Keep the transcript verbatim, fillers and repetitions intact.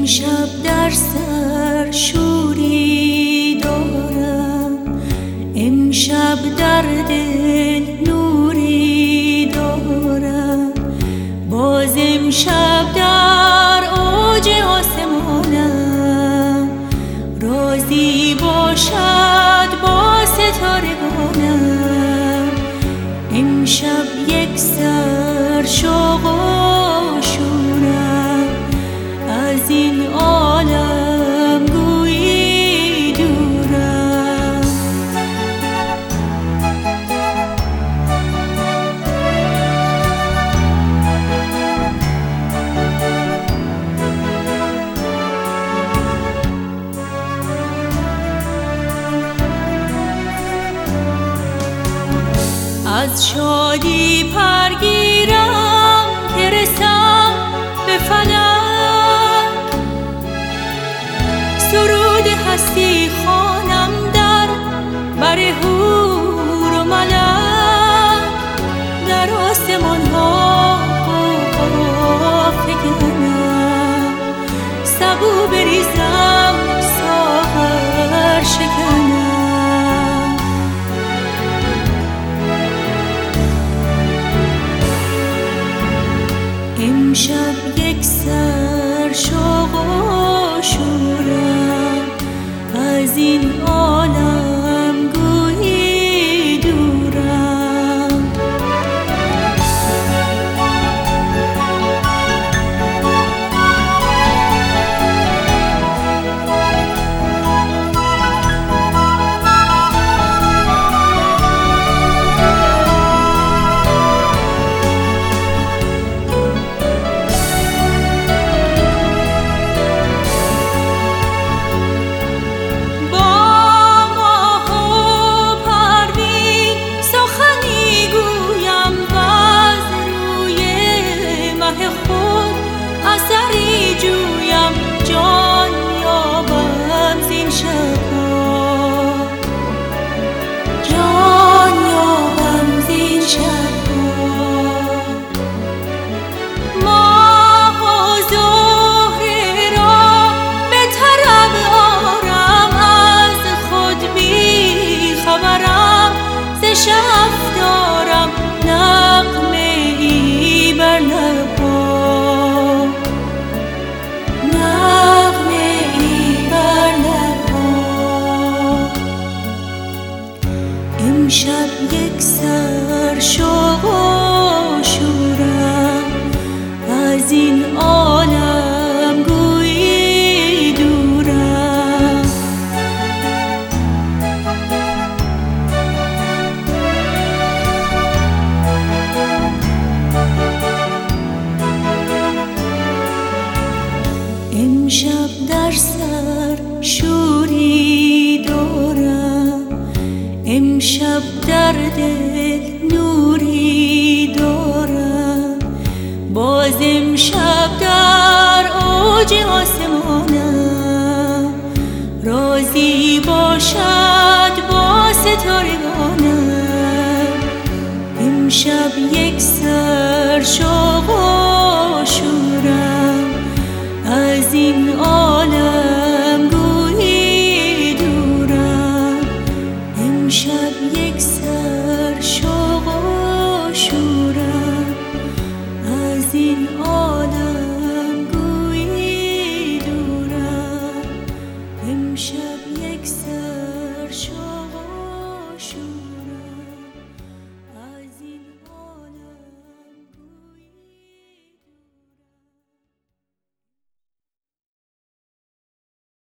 امشب در سر شوری دارم، امشب در دل نوری دارم. باز امشب در اوج آسمانم رازی باشد با ستارگانم. امشب یک سر شوق و شورم، از این عالم گویی دورم. از شادی پرگیرم که رسم به فلک، سرود هستی خوانم در بر حور و ملک. در آسمان ها فکنم، سبو بریزم ساغر شکنم. امشب یک سر شوق و شورم، از این عالم گویی دورم. اثری جویم جان یابم زین شب‌ها، جان یابم زین شب‌ها. ماه و زهره را به طرب آرم، از خود بی خبرم ز شب دارم نغمه ای بر لب‌ها. امشب یک سر شوق و شورم، از این عالم گویی دورم. امشب در سر شوری دارم، امشب در دل نوری دارم. باز امشب در اوج آسمانم رازی باشد با ستارگانم. امشب یک سر شوق و شورم، از این عالم گویی دورم. امشب یک سر شوق و شورم، از این عالم گویی دورم. امشب یک سر